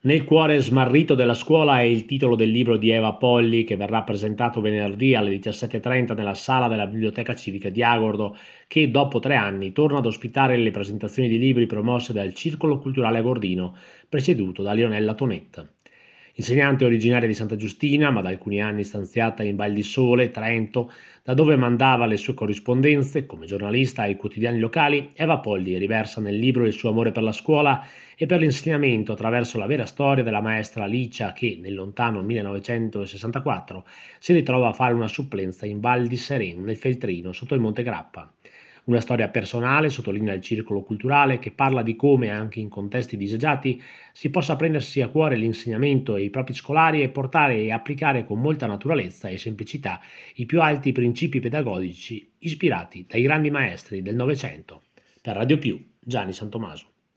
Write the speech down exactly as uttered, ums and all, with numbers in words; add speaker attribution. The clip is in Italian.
Speaker 1: Nel cuore smarrito della scuola è il titolo del libro di Eva Polli che verrà presentato venerdì alle diciassette e trenta nella sala della Biblioteca Civica di Agordo, che dopo tre anni torna ad ospitare le presentazioni di libri promosse dal Circolo Culturale Agordino, presieduto da Leonella Tonet. Insegnante originaria di Santa Giustina, ma da alcuni anni stanziata in Val di Sole, Trento, da dove mandava le sue corrispondenze come giornalista ai quotidiani locali, Eva Polli riversa nel libro il suo amore per la scuola e per l'insegnamento attraverso la vera storia della maestra Licia che, nel lontano millenovecentosessantaquattro, si ritrova a fare una supplenza in Val di Seren, nel Feltrino, sotto il Monte Grappa. Una storia personale, sottolinea il circolo culturale, che parla di come, anche in contesti disagiati, si possa prendersi a cuore l'insegnamento e i propri scolari e portare e applicare con molta naturalezza e semplicità i più alti principi pedagogici ispirati dai grandi maestri del Novecento. Per Radio Più, Gianni Santomaso.